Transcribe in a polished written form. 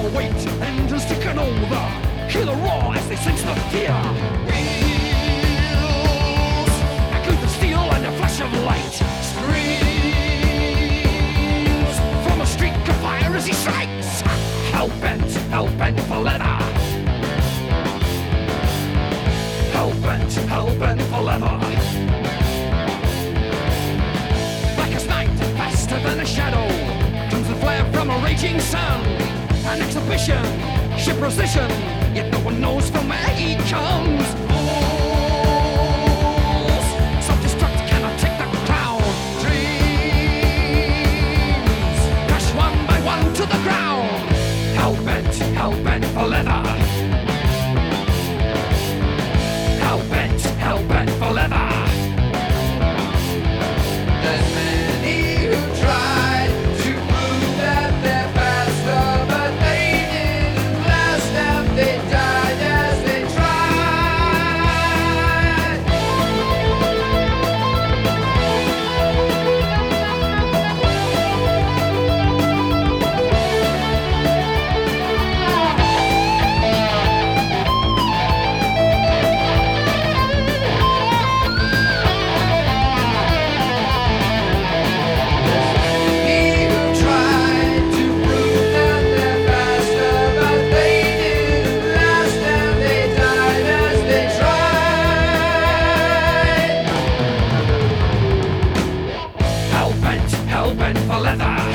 the weight, engines ticking over. Hear the roar as they sense the fear. Wheels echo the steel and a flash of light. Screams from a streak of fire as he strikes. Hell bent for leather. Hell bent for leather. Blackest night, faster than a shadow, comes the flare from a raging sun. An exhibition, ship precision, yet no one knows from where he comes. Fools, self-destruct cannot take the crown. Dreams crash one by one to the ground. Hell bent for leather. Hell bent for leather. There's many who tried to prove that they're faster, but they didn't last and they died as they tried. He who tried to prove that they're faster, but they didn't last and they died as they tried. Hell bent for leather.